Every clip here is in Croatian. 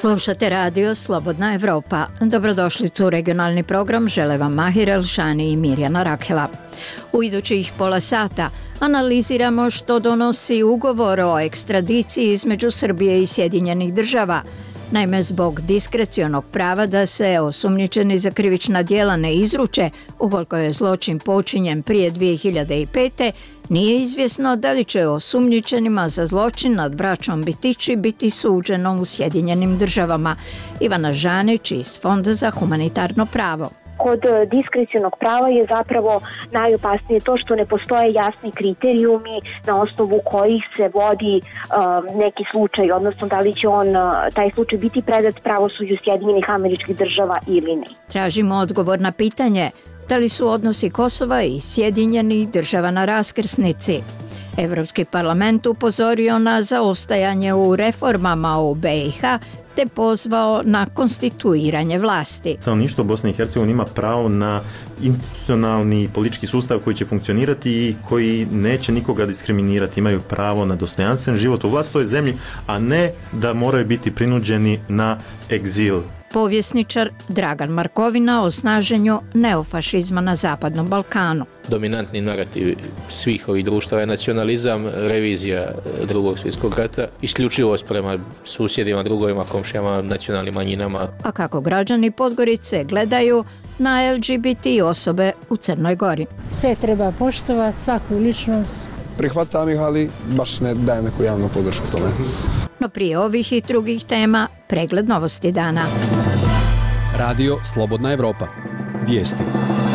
Slušate radio Slobodna Evropa. Dobrodošlicu u regionalni program žele vam Mahir Elšani i Mirjana Rakela. U idućih pola sata analiziramo što donosi ugovor o ekstradiciji između Srbije i Sjedinjenih Država. Naime, zbog diskrecionog prava da se osumnjičeni za krivična djela ne izruče, ukoliko je zločin počinjen prije 2005. Nije izvjesno da li će osumnjičenima za zločin nad braćom Bitići biti suđeno u Sjedinjenim Državama. Ivana Žanić iz Fonda za humanitarno pravo. Kod diskrecionog prava je zapravo najopasnije to što ne postoje jasni kriterijumi na osnovu kojih se vodi neki slučaj, odnosno da li će taj slučaj biti predat pravosuđu Sjedinjenih Američkih Država ili ne. Tražimo odgovor na pitanje da li su odnosi Kosova i Sjedinjenih Država na raskrsnici. Evropski parlament upozorio na zaostajanje u reformama u BiH te pozvao na konstituiranje vlasti. Stanovništvo Bosne i Hercegovine ima pravo na institucionalni politički sustav koji će funkcionirati i koji neće nikoga diskriminirati. Imaju pravo na dostojanstven život u vlastitoj zemlji, a ne da moraju biti prinuđeni na egzil. Povjesničar Dragan Markovina o snaženju neofašizma na Zapadnom Balkanu. Dominantni narativ svih ovih društava je nacionalizam, revizija Drugog svjetskog rata, isključivost prema susjedima, drugovima, komšijama, nacionalnim manjinama. A kako građani Podgorice gledaju na LGBT osobe u Crnoj Gori? Sve treba poštovati, svaku ličnost. Prihvatam ih, ali baš ne dajem neku javnu podršku tome. No prije ovih i drugih tema, pregled novosti dana. Radio Slobodna Evropa. Vijesti.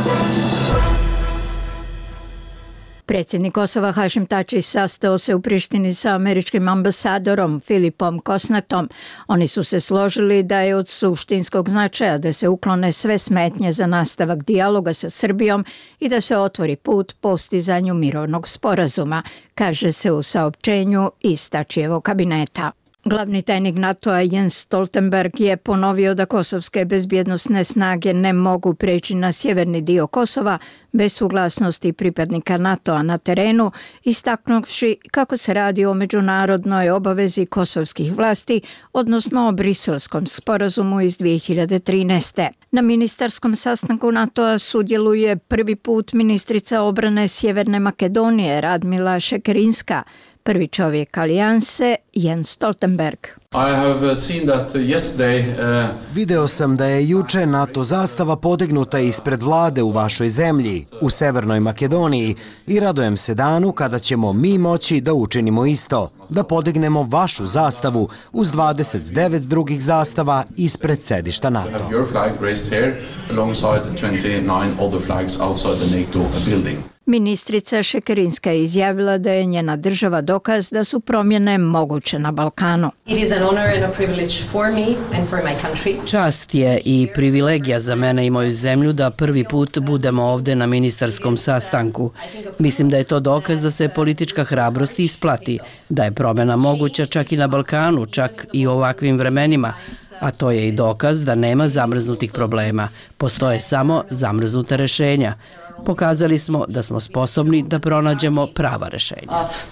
Predsjednik Kosova Hašim Tači sastao se u Prištini sa američkim ambasadorom Filipom Kosnatom. Oni su se složili da je od suštinskog značaja da se uklone sve smetnje za nastavak dijaloga sa Srbijom i da se otvori put postizanju mirovnog sporazuma, kaže se u saopćenju iz Tačijevog kabineta. Glavni tajnik NATO-a Jens Stoltenberg je ponovio da kosovske bezbjednosne snage ne mogu preći na sjeverni dio Kosova bez suglasnosti pripadnika NATO-a na terenu, istaknuvši kako se radi o međunarodnoj obavezi kosovskih vlasti, odnosno o Briselskom sporazumu iz 2013. Na ministarskom sastanku NATO-a sudjeluje prvi put ministrica obrane Sjeverne Makedonije Radmila Šekerinska, prvi čovjek alijanse Jens Stoltenberg. Video sam da je juče NATO zastava podignuta ispred vlade u vašoj zemlji, u Severnoj Makedoniji, i radujem se danu kada ćemo mi moći da učinimo isto, da podignemo vašu zastavu uz 29 drugih zastava ispred sedišta NATO. Ministrica Šekerinska je izjavila da je njena država dokaz da su promjene moguće na Balkanu. Čast je i privilegija za mene i moju zemlju da prvi put budemo ovdje na ministarskom sastanku. Mislim da je to dokaz da se politička hrabrost isplati, da je promjena moguća čak i na Balkanu, čak i u ovakvim vremenima. A to je i dokaz da nema zamrznutih problema, postoje samo zamrznuta rješenja. Pokazali smo da smo sposobni da pronađemo prava rješenja.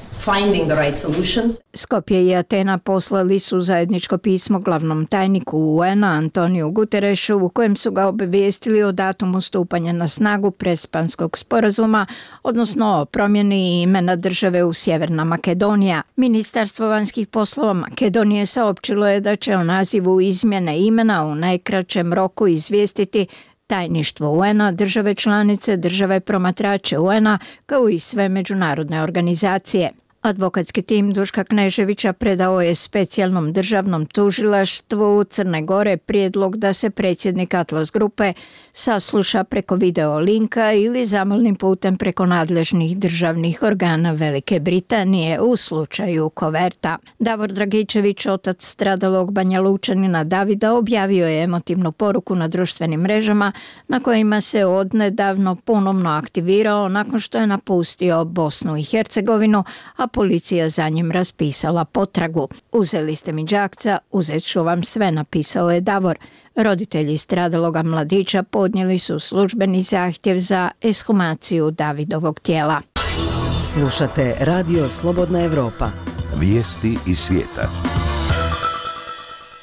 Skopje i Atena poslali su zajedničko pismo glavnom tajniku UN-a Antoniju Guterešu u kojem su ga obavijestili o datumu stupanja na snagu Prespanskog sporazuma, odnosno o promjeni imena države u Sjeverna Makedonija. Ministarstvo vanjskih poslova Makedonije saopćilo je da će o nazivu izmjene imena u najkraćem roku izvijestiti Tajništvo UN-a, države članice, države promatrače UN-a, kao i sve međunarodne organizacije. Advokatski tim Duška Kneževića predao je specijalnom državnom tužilaštvu Crne Gore prijedlog da se predsjednik Atlas grupe sasluša preko video linka ili zamolnim putem preko nadležnih državnih organa Velike Britanije u slučaju Koverta. Davor Dragičević, otac stradalog Banjalučanina Davida, objavio je emotivnu poruku na društvenim mrežama na kojima se odnedavno ponovno aktivirao nakon što je napustio Bosnu i Hercegovinu, a policija za njim raspisala potragu. Uzeli ste mi đakca, uzet ću vam sve, napisao je Davor. Roditelji stradaloga mladića podnijeli su službeni zahtjev za ekshumaciju Davidovog tijela. Slušate Radio Slobodna Evropa. Vijesti iz svijeta.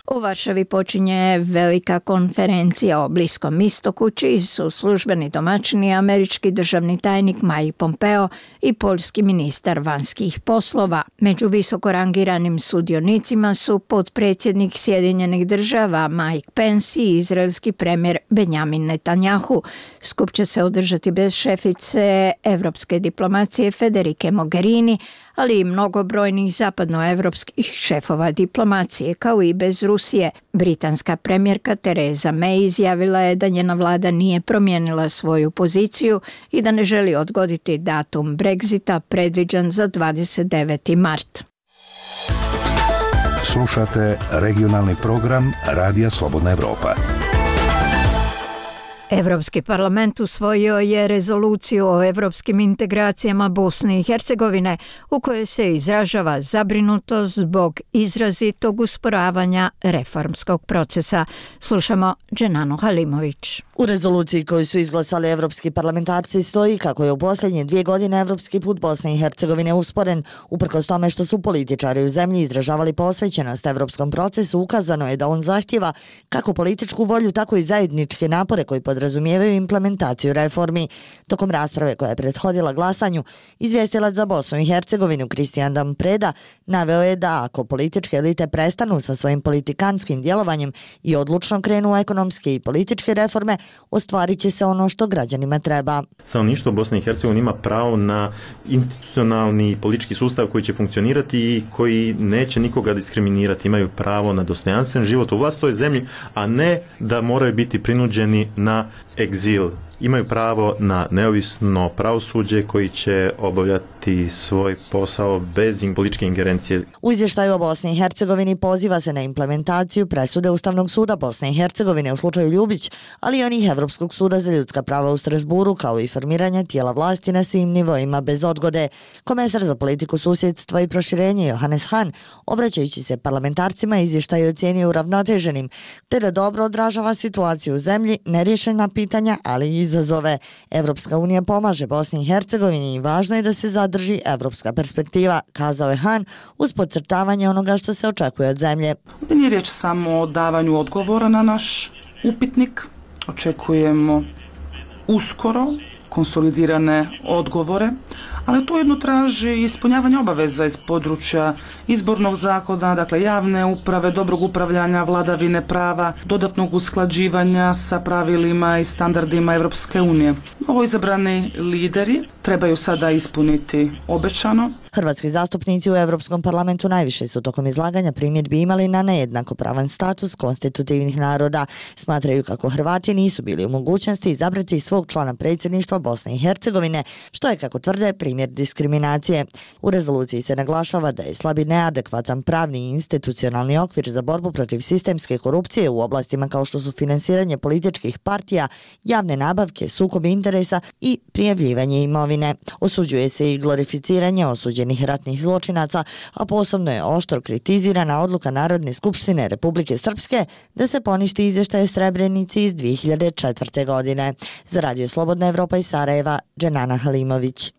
U Varšavi počinje velika konferencija o Bliskom istoku, čiji su službeni domaćini američki državni tajnik Mike Pompeo i poljski ministar vanjskih poslova. Među visoko rangiranim sudionicima su potpredsjednik Sjedinjenih država Mike Pence i izraelski premijer Benjamin Netanjahu. Skup će se održati bez šefice evropske diplomacije Federike Mogherini, ali i mnogobrojnih zapadnoevropskih šefova diplomacije, kao i bez Rusije. Britanska premijerka Theresa May izjavila je da njena vlada nije promijenila svoju poziciju i da ne želi odgoditi datum Brexita predviđen za 29. mart. Slušate regionalni program Radija Slobodna Evropa. Evropski parlament usvojio je rezoluciju o evropskim integracijama Bosne i Hercegovine u kojoj se izražava zabrinutost zbog izrazitog usporavanja reformskog procesa. Slušamo Dženanu Halimović. U rezoluciji koju su izglasali evropski parlamentarci stoji kako je u posljednje 2 godine evropski put Bosne i Hercegovine usporen. Uprkos tome što su političari u zemlji izražavali posvećenost evropskom procesu, ukazano je da on zahtjeva kako političku volju, tako i zajedničke napore koji podrazumijevaju implementaciju reformi. Tokom rasprave koja je prethodila glasanju, izvjestilac za Bosnu i Hercegovinu Kristijan Dampreda naveo je da ako političke elite prestanu sa svojim politikanskim djelovanjem i odlučno krenu u ekonomske i političke reforme, ostvarit će se ono što građanima treba. Stanovništvo Bosne i Hercegovine ima pravo na institucionalni politički sustav koji će funkcionirati i koji neće nikoga diskriminirati. Imaju pravo na dostojanstven život u vlastitoj zemlji, a ne da moraju biti prinuđeni na egzil. Imaju pravo na neovisno pravosuđe koji će obavljati svoj posao bez političke ingerencije. U izvještaju o Bosni i Hercegovini poziva se na implementaciju presude Ustavnog suda Bosne i Hercegovine u slučaju Ljubić, ali i onih Evropskog suda za ljudska prava u Strasburu, kao i formiranje tijela vlasti na svim nivoima bez odgode. Komesar za politiku susjedstva i proširenje Johannes Hahn, obraćajući se parlamentarcima, izvještaj ocijenio uravnoteženim, te da dobro odražava situaciju u zemlji, neriješena pitanja, ali i izazove. Evropska unija pomaže Bosni i Hercegovini i važno je da se zadrži evropska perspektiva, kazao je Hahn uz podcrtavanje onoga što se očekuje od zemlje. Nije riječ samo o davanju odgovora na naš upitnik. Očekujemo uskoro konsolidirane odgovore, ali to jedno traži ispunjavanje obaveza iz područja izbornog zakona, dakle javne uprave, dobrog upravljanja, vladavine prava, dodatnog usklađivanja sa pravilima i standardima Europske unije. Novo izabrani lideri trebaju sada ispuniti obećano. Hrvatski zastupnici u Europskom parlamentu najviše su tokom izlaganja primjedbi imali na nejednakopravan status konstitutivnih naroda. Smatraju kako Hrvati nisu bili u mogućnosti izabrati svog člana predsjedništva Bosne i Hercegovine, što je, kako tvrde, primjer diskriminacije. U rezoluciji se naglašava da je slab i neadekvatan pravni i institucionalni okvir za borbu protiv sistemske korupcije u oblastima kao što su finansiranje političkih partija, javne nabavke, sukob interesa i prijavljivanje imovine. Osuđuje se i glorificiranje osuđenih ratnih zločinaca, a posebno je oštro kritizirana odluka Narodne skupštine Republike Srpske da se poništi izvještaj o Srebrenici iz 2004. godine. Za Radio Slobodna Evropa iz Sarajeva, Dženana Halimović.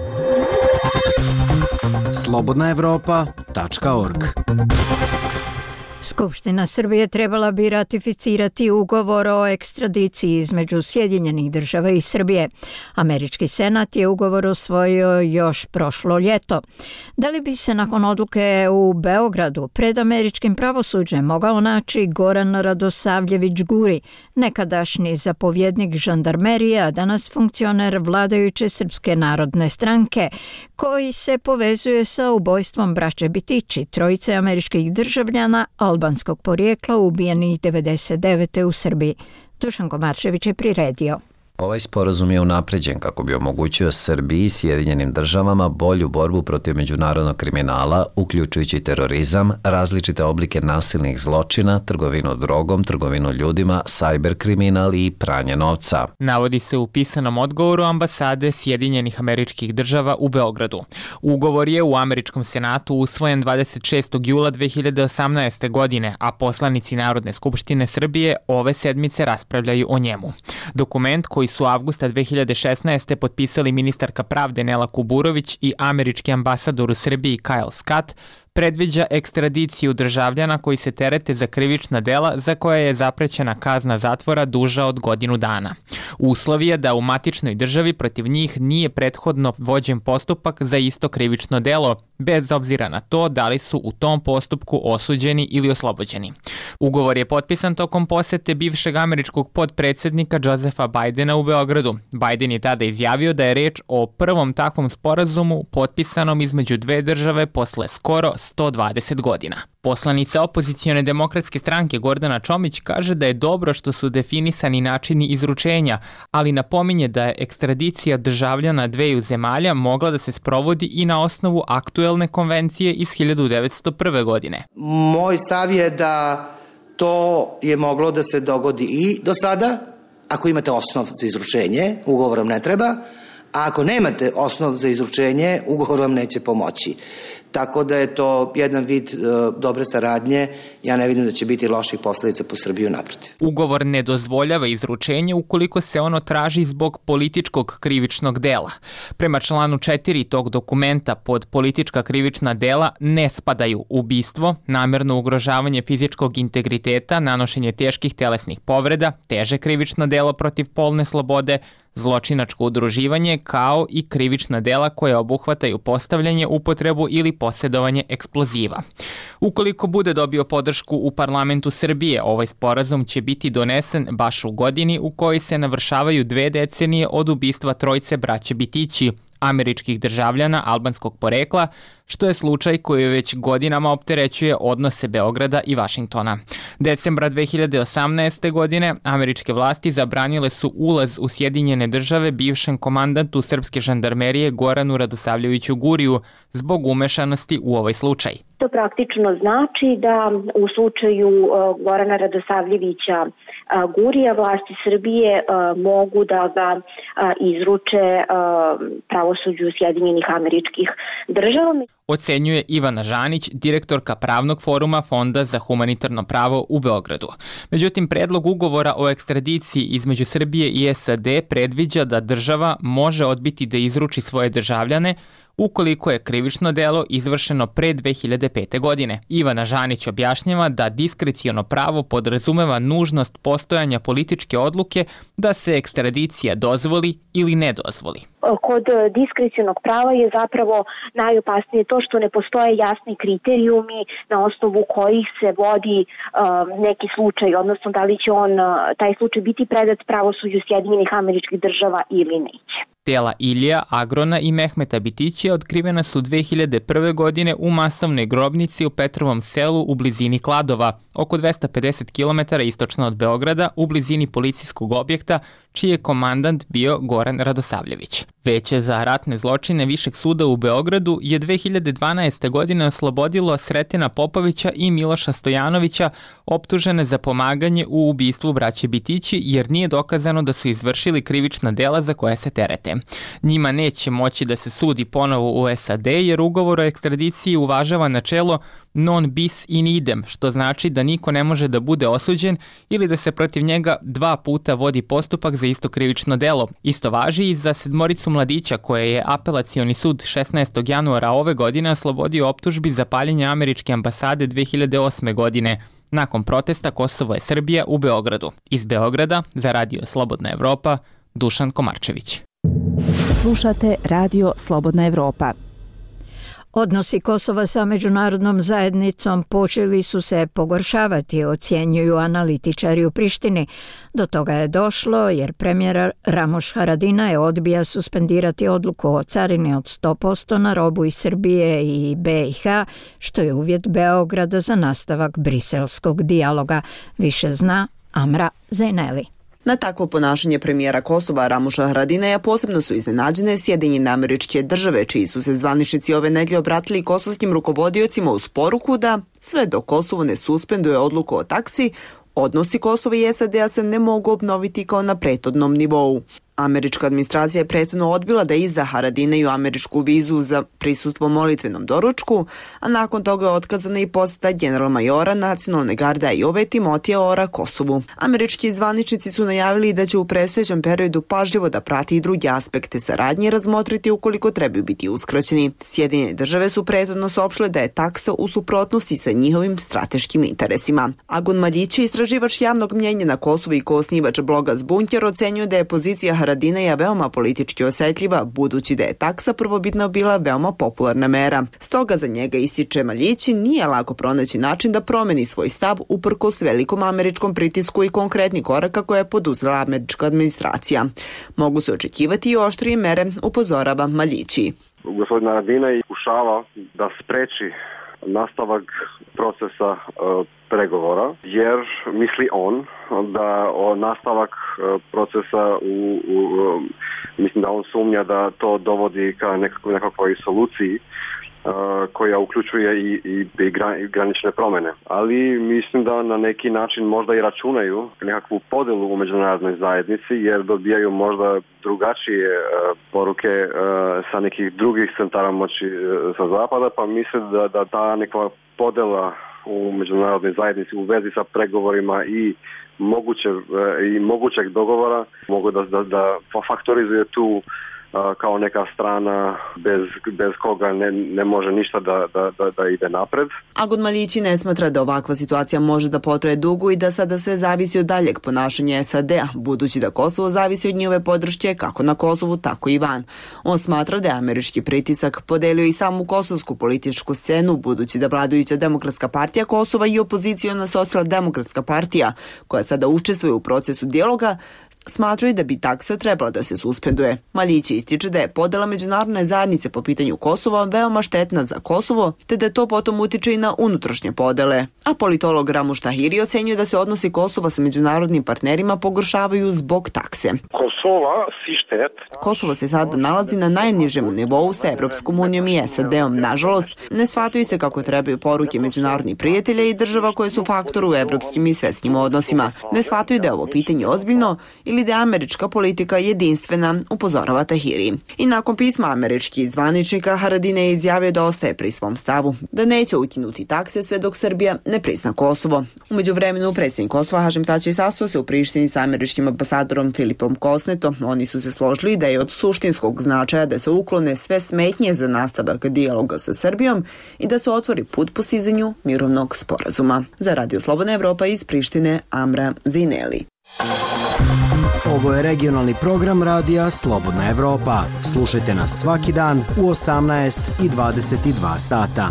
slobodnaevropa.org. Skupština Srbije trebala bi ratificirati ugovor o ekstradiciji između Sjedinjenih država i Srbije. Američki senat je ugovor usvojio još prošlo ljeto. Da li bi se nakon odluke u Beogradu pred američkim pravosuđem mogao naći Goran Radosavljević Guri, nekadašnji zapovjednik žandarmerije, a danas funkcioner vladajuće Srpske narodne stranke, koji se povezuje sa ubojstvom braće Bitići, trojice američkih državljana albanskog porijekla ubijenih 99. u Srbiji. Dušan Komarčević je priredio. Ovaj sporazum je unapređen kako bi omogućio Srbiji i Sjedinjenim državama bolju borbu protiv međunarodnog kriminala, uključujući terorizam, različite oblike nasilnih zločina, trgovinu drogom, trgovinu ljudima, sajber kriminal i pranje novca. Navodi se u pisanom odgovoru ambasade Sjedinjenih Američkih Država u Beogradu. Ugovor je u Američkom senatu usvojen 26. jula 2018. godine, a poslanici Narodne skupštine Srbije ove sedmice raspravljaju o njemu. Dokument koji su avgusta 2016. potpisali ministarka pravde Nela Kuburović i američki ambasador u Srbiji Kyle Scott predviđa ekstradiciju državljana koji se terete za krivična dela za koje je zaprećena kazna zatvora duža od godinu dana. Uslov je da u matičnoj državi protiv njih nije prethodno vođen postupak za isto krivično delo, bez obzira na to da li su u tom postupku osuđeni ili oslobođeni. Ugovor je potpisan tokom posete bivšeg američkog potpredsjednika Josepha Bidena u Beogradu. Biden je tada izjavio da je reč o prvom takvom sporazumu potpisanom između dve države posle skoro 120 godina. Poslanica opozicione demokratske stranke Gordana Čomić kaže da je dobro što su definisani načini izručenja, ali napominje da je ekstradicija državljana dveju zemalja mogla da se sprovodi i na osnovu aktuelne konvencije iz 1901. godine. Moj stav je da to je moglo da se dogodi i do sada. Ako imate osnov za izručenje, ugovor vam ne treba, a ako nemate osnov za izručenje, ugovor vam neće pomoći. Tako da je to jedan vid dobre saradnje. Ja ne vidim da će biti loših posledica po Srbiju, naprotiv. Ugovor ne dozvoljava izručenje ukoliko se ono traži zbog političkog krivičnog dela. Prema članu 4 tog dokumenta pod politička krivična dela ne spadaju ubistvo, namerno ugrožavanje fizičkog integriteta, nanošenje teških telesnih povreda, teže krivično delo protiv polne slobode, zločinačko udruživanje, kao i krivična dela koje obuhvataju postavljanje, upotrebu ili posjedovanje eksploziva. Ukoliko bude dobio podršku u parlamentu Srbije, ovaj sporazum će biti donesen baš u godini u kojoj se navršavaju 2 decenije od ubistva trojice braće Bitići, američkih državljana albanskog porekla, što je slučaj koji već godinama opterećuje odnose Beograda i Vašingtona. Decembra 2018. godine američke vlasti zabranile su ulaz u Sjedinjene države bivšem komandantu srpske žandarmerije Goranu Radosavljeviću Guriju zbog umešanosti u ovaj slučaj. To praktično znači da u slučaju Gorana Radosavljevića Gurija vlasti Srbije mogu da ga izruče pravosuđu Sjedinjenih Američkih Država. Ocenjuje Ivana Žanić, direktorka Pravnog foruma Fonda za humanitarno pravo u Beogradu. Međutim, predlog ugovora o ekstradiciji između Srbije i SAD predviđa da država može odbiti da izruči svoje državljane ukoliko je krivično delo izvršeno pre 2005. godine. Ivana Žanić objašnjava da diskreciono pravo podrazumeva nužnost postojanja političke odluke da se ekstradicija dozvoli ili ne dozvoli. Kod diskrecionog prava je zapravo najopasnije to što ne postoje jasni kriterijumi na osnovu kojih se vodi neki slučaj, odnosno da li će taj slučaj biti predat pravosuđu Sjedinjenih Američkih Država ili neće. Tela Ilija, Agrona i Mehmeta Bitića otkrivena su 2001. godine u masovnoj grobnici u Petrovom selu u blizini Kladova, oko 250 km istočno od Beograda, u blizini policijskog objekta, čiji je komandant bio Goran Radosavljević. Veće za ratne zločine Višeg suda u Beogradu je 2012. godine oslobodilo Sretina Popovića i Miloša Stojanovića, optužene za pomaganje u ubistvu braće Bitići, jer nije dokazano da su izvršili krivična dela za koje se terete. Njima neće moći da se sudi ponovo u SAD, jer ugovor o ekstradiciji uvažava načelo non bis in idem, što znači da niko ne može da bude osuđen ili da se protiv njega 2 puta vodi postupak za isto krivično delo. Isto važi i za 7 mladića koje je apelacioni sud 16. januara ove godine oslobodio optužbi za paljenje američke ambasade 2008. godine. Nakon protesta Kosovo je Srbija u Beogradu. Iz Beograda za Radio Slobodna Evropa, Dušan Komarčević. Slušate Radio Slobodna Evropa. Odnosi Kosova sa međunarodnom zajednicom počeli su se pogoršavati, ocjenjuju analitičari u Prištini. Do toga je došlo jer premijer Ramoš Haradinaj odbija suspendirati odluku o carini od 100% na robu iz Srbije i BiH, što je uvjet Beograda za nastavak briselskog dijaloga. Više zna Amra Zejneli. Na takvo ponašanje premijera Kosova Ramoša Haradinaja posebno su iznenađene Sjedinjene Američke Države, čiji su se zvaničnici ove nedelje obratili kosovskim rukovodiocima uz poruku da sve dok Kosovo ne suspenduje odluku o taksi, odnosi Kosova i SAD-a se ne mogu obnoviti kao na prethodnom nivou. Američka administracija je prethodno odbila da izda Haradinaju američku vizu za prisustvo molitvenom doručku, a nakon toga je otkazana i poseta general-majora Nacionalne garde Ajobe Timotija Ora Kosovu. Američki zvaničnici su najavili da će u predstojećem periodu pažljivo da prati i druge aspekte saradnje i razmotriti ukoliko trebaju biti uskraćeni. Sjedinjene države su prethodno saopštile da je taksa u suprotnosti sa njihovim strateškim interesima. Agun Maljići, istraživač javnog mnjenja na Kosovu i koosnivač bloga Zbunker, ocenjuje da je pozicija Haradinaja veoma politički osjetljiva, budući da je taksa prvobitno bila veoma popularna mera. Stoga za njega, ističe Maljići, nije lako pronaći način da promeni svoj stav uprkos velikom američkom pritisku i konkretnih koraka koje je poduzela američka administracija. Mogu se očekivati i oštrije mere, upozorava Maljići. Gospodin Haradinaj pokušava da spreči nastavak procesa pregovora, jer misli on da nastavak procesa mislim da on sumnja da to dovodi ka nekakvoj soluciji koja uključuje i granične promjene. Ali mislim da na neki način možda i računaju nekakvu podjelu u međunarodnoj zajednici, jer dobijaju možda drugačije poruke sa nekih drugih centara moći sa zapada, pa mislim da ta neka podjela u međunarodnoj zajednici u vezi sa pregovorima i mogućeg dogovora mogu da faktorizuje tu kao neka strana bez koga ne može ništa da ide napred. Agun Maljići ne smatra da ovakva situacija može da potraje dugo i da sada sve zavisi od daljeg ponašanja SAD-a, budući da Kosovo zavisi od njihove podrške kako na Kosovu, tako i van. On smatra da je američki pritisak podelio i samu kosovsku političku scenu, budući da vladajuća Demokratska partija Kosova i opoziciona Socijaldemokratska partija, koja sada učestvuje u procesu dijaloga, smatraju da bi taksa trebala da se suspenduje. Maljići ističe da je podela međunarodne zajednice po pitanju Kosova veoma štetna za Kosovo, te da to potom utiče i na unutrašnje podele. A politolog Ramuš Tahiri ocenjuje da se odnosi Kosova sa međunarodnim partnerima pogoršavaju zbog takse. Kosovo se sada nalazi na najnižem nivou sa Evropskom unijom i SAD-om. Nažalost, ne shvataju se kako trebaju poruke međunarodnih prijatelja i država koje su faktor u evropskim i svetskim odnosima. Ne shvataju da je ovo pitanje ozbiljno ili da je američka politika jedinstvena, upozorava Tahiri. I nakon pisma američkih zvaničnika, Haradinaj je izjavio da ostaje pri svom stavu, da neće ukinuti takse sve dok Srbija ne prizna Kosovo. U međuvremenu predsjednik Kosova Hašim Tači sastao se u Prištini sa američkim ambasadorom Filipom Kosnetom. Oni su se složili da je od suštinskog značaja da se uklone sve smetnje za nastavak dijaloga sa Srbijom i da se otvori put postizanju mirovnog sporazuma. Za Radio Slobodna Evropa iz Prištine, Amra Zineli. Ovo je regionalni program radija Slobodna Evropa. Slušajte nas svaki dan u 18 i 22 sata.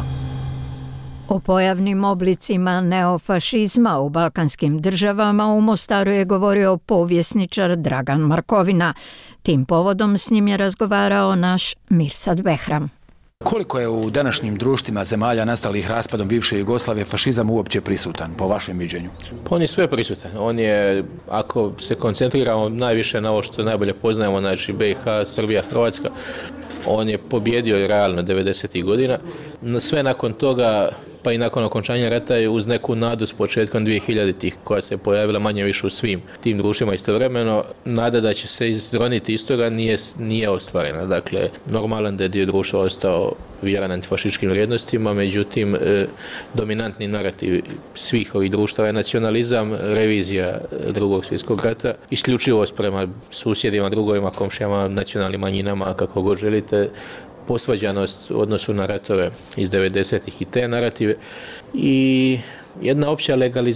O pojavnim oblicima neofašizma u balkanskim državama u Mostaru je govorio povjesničar Dragan Markovina. Tim povodom s njim je razgovarao naš Mirsad Behram. Koliko je u današnjim društvima zemalja nastalih raspadom bivše Jugoslavije fašizam uopće prisutan, po vašem viđenju? Pa on je sve prisutan. On je, ako se koncentriramo najviše na ovo što najbolje poznajemo, znači BiH, Srbija, Hrvatska, on je pobjedio realno 90. godina. Sve nakon toga, pa i nakon okončanja rata je uz neku nadu s početkom 2000-ih koja se pojavila manje više u svim tim društvima istovremeno, nada da će se izroniti iz toga nije ostvarena. Dakle, normalan da je dio društva ostao vjeran antifašističkim vrijednostima, međutim, dominantni narativ svih ovih društava je nacionalizam, revizija Drugog svjetskog rata, isključivost prema susjedima, drugovima, komšijama, nacionalnim manjinama, kako god želite, posvađanost u odnosu na ratove iz 90-ih i te narative i jedna opća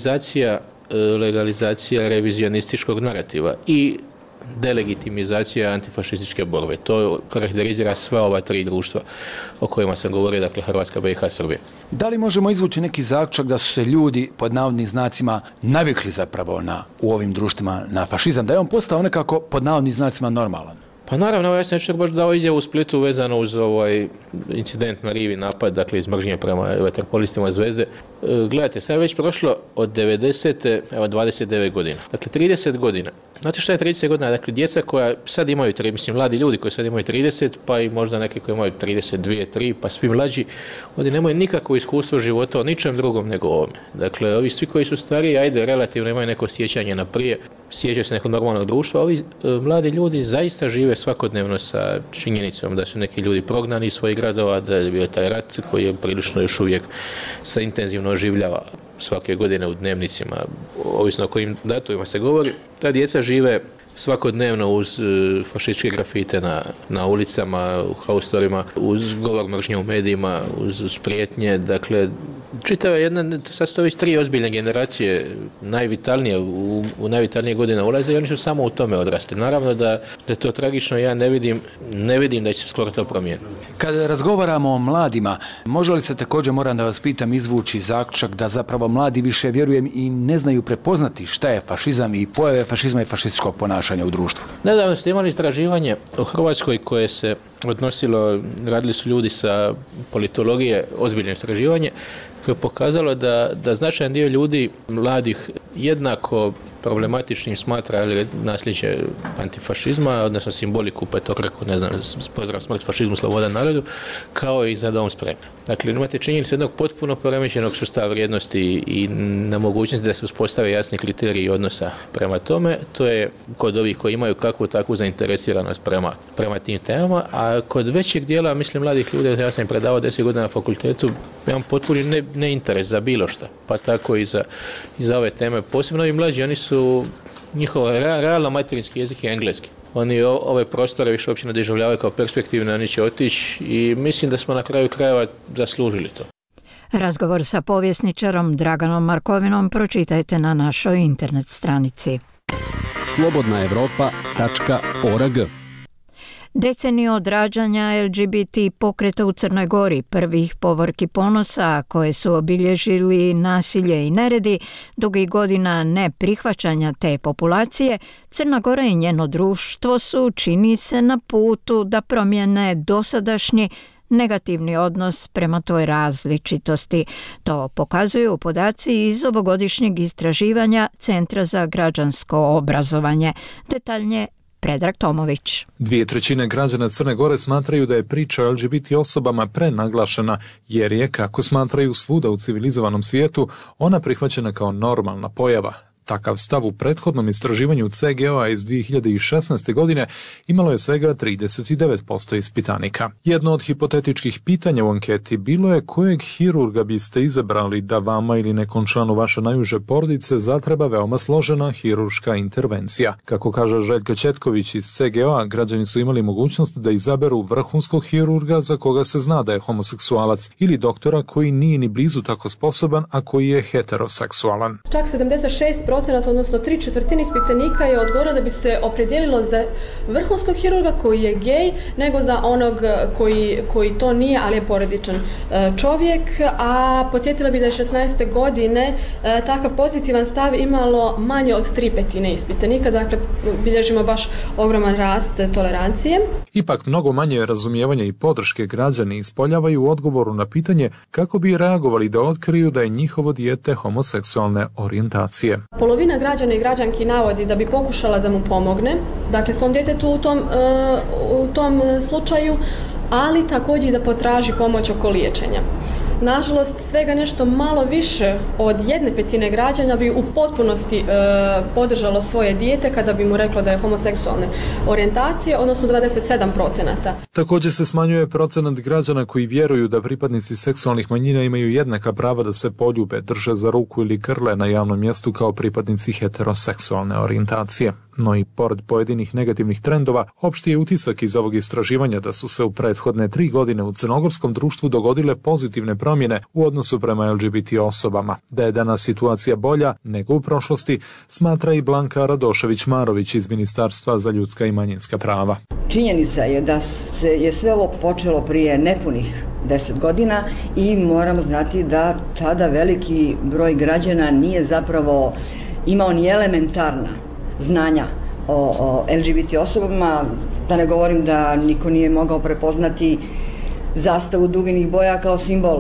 legalizacija revizionističkog narativa i delegitimizacija antifašističke borbe. To karakterizira sva ova tri društva o kojima sam govorio, dakle Hrvatska, BiH, Srbija. Da li možemo izvući neki zaključak da su se ljudi pod navodnim znacima navikli zapravo u ovim društvima na fašizam, da je on postao nekako pod navodnim znacima normalan? Pa naravno, ja sam još baš dao izjavu u Splitu vezano uz ovaj incident na rivi, napad, dakle iz mržnje prema vaterpolistima Zvezde. Gledajte, sad je već prošlo od 90. evo 29 godina. Dakle, 30 godina. Znate šta je 30 godina? Dakle, djeca koja sad imaju, mladi ljudi koji sad imaju 30, pa i možda neki koji imaju 32, 3, pa svi mlađi, oni nemaju nikakvo iskustvo života o ničem drugom nego ovome. Dakle, ovi svi koji su stariji, ajde, relativno imaju neko sjećanje na prije, sjećaju se nekog normalnog društva, ovi mladi ljudi zaista žive svakodnevno sa činjenicom da su neki ljudi prognani iz svojih gradova, da je bio taj rat koji je prilično još uvijek se intenzivno oživljava svake godine u dnevnicima, ovisno o kojim datovima se govori. Ta djeca žive svakodnevno uz fašističke grafite na ulicama, u haustorima, uz govor mržnje u medijima, uz prijetnje. Dakle, čitava jedna, sad su to već 3 ozbiljne generacije, najvitalnije, u najvitalnije godine ulaze i oni su samo u tome odrasli. Naravno da je to tragično, ja ne vidim da će se skoro to promijeniti. Kad razgovaramo o mladima, može li se također, moram da vas pitam, izvući zaključak da zapravo mladi više, vjerujem, i ne znaju prepoznati šta je fašizam i pojave fašizma i fašističkog ponašanja u društvu? Nedavno ste imali istraživanje u Hrvatskoj koje se odnosilo, radili su ljudi sa politologije, ozbiljno istraživanje, koje je pokazalo da značajan dio ljudi mladih jednako problematičnim smatra nasljeđe antifašizma, odnosno simboliku petokraku, ne znam, pozdrav smrt fašizmu, sloboda narodu, kao i za dom spremni. Dakle, imate činjenicu jednog potpuno poremećenog sustava vrijednosti i nemogućnosti da se uspostave jasni kriteriji odnosa prema tome. To je kod ovih koji imaju kakvu takvu zainteresiranost prema tim temama, a kod većeg dijela, mislim, mladih ljudi, ja sam im predavao 10 godina na fakultetu, imam potpuni neinteres za bilo što, pa tako i za ove teme. Posebno i mlađi, oni su njihov realno materinski jezik je engleski. Oni ove prostore više uopće ne doživljavaju kao perspektivne, oni će otići i mislim da smo na kraju krajeva zaslužili to. Razgovor sa povjesničarom Draganom Markovinom pročitajte na našoj internet stranici. slobodnaevropa.org. Deceniju od rađanja LGBT pokreta u Crnoj Gori, prvih povorki ponosa koje su obilježili nasilje i neredi, dugih godina neprihvaćanja te populacije, Crna Gora i njeno društvo su, čini se, na putu da promijene dosadašnji negativni odnos prema toj različitosti. To pokazuju podaci iz ovogodišnjeg istraživanja Centra za građansko obrazovanje. Detaljnije Predrag Tomović. 2/3 građana Crne Gore smatraju da je priča o LGBT osobama prenaglašena, jer je, kako smatraju svuda u civilizovanom svijetu, ona prihvaćena kao normalna pojava. Takav stav u prethodnom istraživanju CGO-a iz 2016. godine imalo je svega 39% ispitanika. Jedno od hipotetičkih pitanja u anketi bilo je kojeg hirurga biste izabrali da vama ili nekom članu vaše najuže porodice zatreba veoma složena hirurška intervencija. Kako kaže Željka Četković iz CGO-a, građani su imali mogućnost da izaberu vrhunskog hirurga za koga se zna da je homoseksualac ili doktora koji nije ni blizu tako sposoban, a koji je heteroseksualan. Čak 76%, odnosno 3/4 ispitanika je odgovorilo da bi se opredijelilo za vrhunskog hirurga koji je gej, nego za onog koji to nije, ali je porodičan čovjek. A podsjetila bi da je 16. godine takav pozitivan stav imalo manje od 3/5 ispitanika, dakle bilježimo baš ogroman rast tolerancije. Ipak mnogo manje razumijevanja i podrške građani ispoljavaju u odgovoru na pitanje kako bi reagovali da otkriju da je njihovo dijete homoseksualne orijentacije. Polovina građana i građanki navodi da bi pokušala da mu pomogne, dakle svom djetetu u tom slučaju, ali također i da potraži pomoć oko liječenja. Nažalost, svega nešto malo više od 1/5 građana bi u potpunosti podržalo svoje dijete kada bi mu reklo da je homoseksualne orijentacije, odnosno 27%. Također se smanjuje procenat građana koji vjeruju da pripadnici seksualnih manjina imaju jednaka prava da se poljube, drže za ruku ili krle na javnom mjestu kao pripadnici heteroseksualne orijentacije. No i pored pojedinih negativnih trendova, opšti je utisak iz ovog istraživanja da su se u prethodne 3 godine u crnogorskom društvu dogodile pozitivne promjene u odnosu prema LGBT osobama. Da je danas situacija bolja nego u prošlosti, smatra i Blanka Radošević-Marović iz Ministarstva za ljudska i manjinska prava. Činjenica je da je sve ovo počelo prije nepunih 10 godina i moramo znati da tada veliki broj građana nije zapravo imao ni elementarna znanja o LGBT osobama, da ne govorim da niko nije mogao prepoznati zastavu duginih boja kao simbol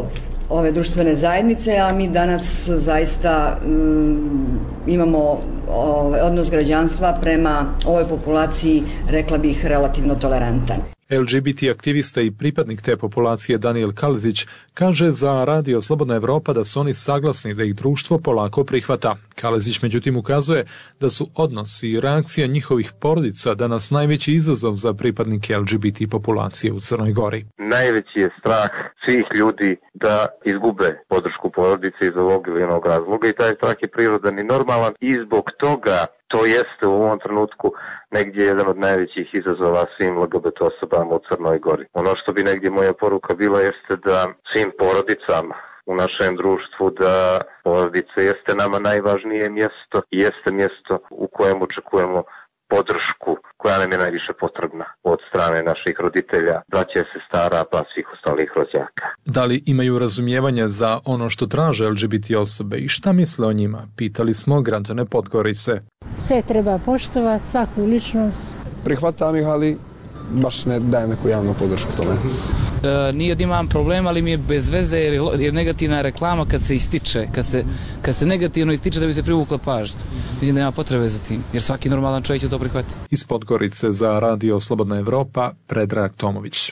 ove društvene zajednice, a mi danas zaista imamo odnos građanstva prema ovoj populaciji, rekla bih, relativno tolerantan. LGBT aktivista i pripadnik te populacije Daniel Kalezić kaže za Radio Slobodna Evropa da su oni saglasni da ih društvo polako prihvata. Kalezić međutim ukazuje da su odnosi i reakcija njihovih porodica danas najveći izazov za pripadnike LGBT populacije u Crnoj Gori. Najveći je strah svih ljudi da izgube podršku porodice iz ovog ili onog razloga i taj strah je prirodan i normalan i zbog toga to jeste u ovom trenutku negdje jedan od najvećih izazova svim LGBT osobama u Crnoj Gori. Ono što bi negdje moja poruka bila jeste da svim porodicama u našem društvu, da porodica jeste nama najvažnije mjesto i jeste mjesto u kojem očekujemo podršku koja nam je najviše potrebna od strane naših roditelja, braće, sestara pa svih ostalih rođaka. Da li imaju razumijevanja za ono što traže LGBT osobe i šta misle o njima? Pitali smo građane Podgorice. Sve treba poštovati, svaku ličnost. Prihvatam ih, ali baš ne dajem neku javnu podršku tome. Nije da imam problem, ali mi je bez veze jer negativna reklama kad se ističe, kad se negativno ističe da bi se privukla pažnja. Vidim da nema potrebe za tim, jer svaki normalan čovjek će to prihvatiti. Iz Podgorice za Radio Slobodna Evropa, Predrag Tomović.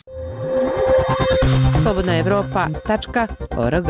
slobodnaevropa.org.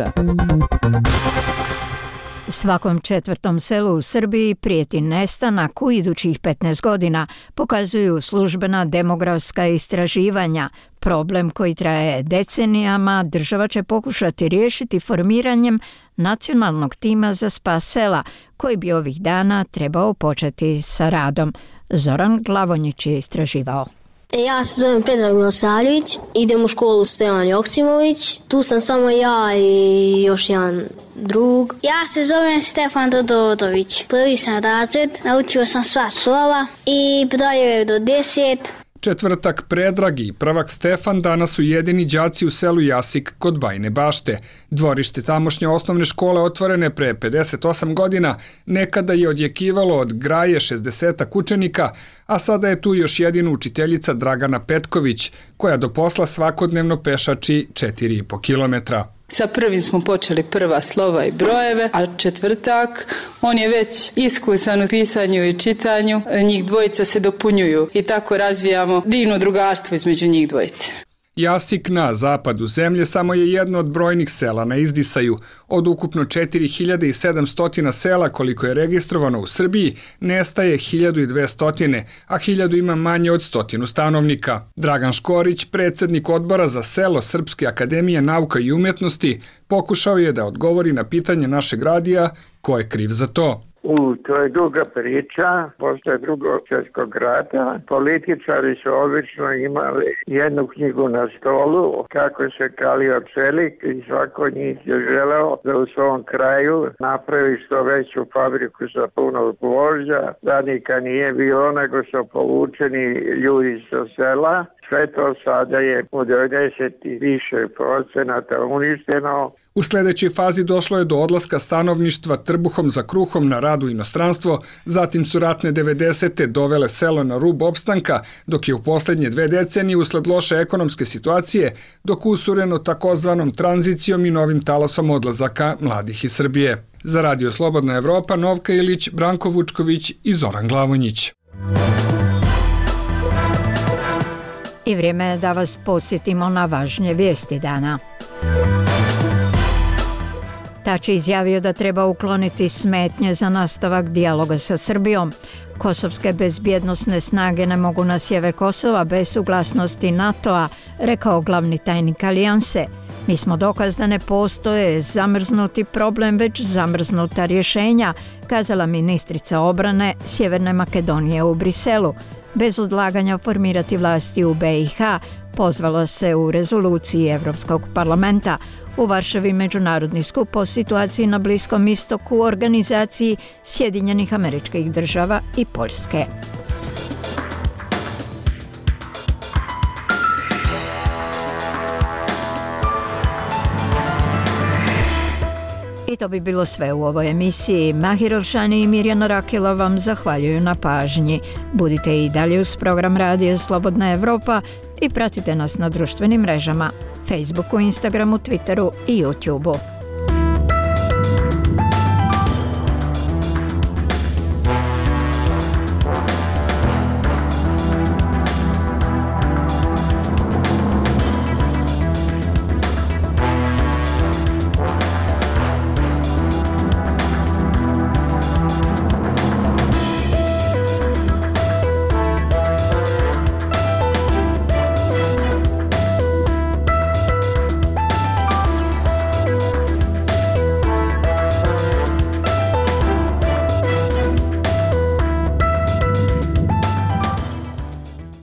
Svakom četvrtom selu u Srbiji prijeti nestanak u idućih 15 godina, pokazuju službena demografska istraživanja. Problem koji traje decenijama država će pokušati riješiti formiranjem nacionalnog tima za spas sela, koji bi ovih dana trebao početi sa radom. Zoran Glavonjić je istraživao. Ja se zovem Predrag Milosavljević, idem u školu Stevan Joksimović, tu sam samo ja i još jedan drug. Ja se zovem Stefan Dodović, prvi sam razred, naučio sam sva slova i brojeve do 10. Četvrtak Predrag i prvak Stefan danas su jedini đaci u selu Jasik kod Bajine Bašte. Dvorište tamošnje osnovne škole otvorene pre 58 godina nekada je odjekivalo od graje 60 učenika, a sada je tu još jedina učiteljica Dragana Petković, koja do posla svakodnevno pešači 4,5 kilometra. Sa prvim smo počeli prva slova i brojeve, a četvrtak, on je već iskusan u pisanju i čitanju, njih dvojica se dopunjuju i tako razvijamo divno drugarstvo između njih dvojice. Jasik na zapadu zemlje samo je jedno od brojnih sela na izdisaju. Od ukupno 4700 sela koliko je registrovano u Srbiji, nestaje 1200, a 1000 ima manje od 100 stanovnika. Dragan Škorić, predsjednik odbora za selo Srpske akademije nauka i umjetnosti, pokušao je da odgovori na pitanje našeg radija ko je kriv za to. To je duga priča, posle Drugog svjetskog rata. Političari su obično imali jednu knjigu na stolu, kako se kalio čelik i svako njih je želeo da u svom kraju napravi što veću fabriku sa puno gvožđa. Radnika nije bilo, nego su povučeni ljudi sa sela. Sve to sada je u 90 i više procenata uništeno. U sljedećoj fazi došlo je do odlaska stanovništva trbuhom za kruhom na rad u inostranstvo, zatim su ratne 90. dovele selo na rub opstanka, dok je u posljednje 2 decenije usled loše ekonomske situacije dokusureno takozvanom tranzicijom i novim talasom odlazaka mladih iz Srbije. Za Radio Slobodna Evropa, Novka Ilić, Branko Vučković i Zoran Glavonjić. I vrijeme je da vas podsjetimo na važnije vijesti dana. Tači izjavio da treba ukloniti smetnje za nastavak dijaloga sa Srbijom. Kosovske bezbjednosne snage ne mogu na sjever Kosova bez suglasnosti NATO-a, rekao glavni tajnik Alijanse. Mi smo dokaz da ne postoje zamrznuti problem, već zamrznuta rješenja, kazala ministrica obrane Sjeverne Makedonije u Briselu. Bez odlaganja formirati vlasti u BiH, pozvalo se u rezoluciji Evropskog parlamenta. U Varšavi međunarodni skup o situaciji na Bliskom istoku u organizaciji Sjedinjenih Američkih Država i Poljske. I to bi bilo sve u ovoj emisiji. Mahir Olšani i Mirjana Rakela vam zahvaljuju na pažnji. Budite i dalje uz program Radio Slobodna Evropa i pratite nas na društvenim mrežama, Facebooku, Instagramu, Twitteru i YouTubeu.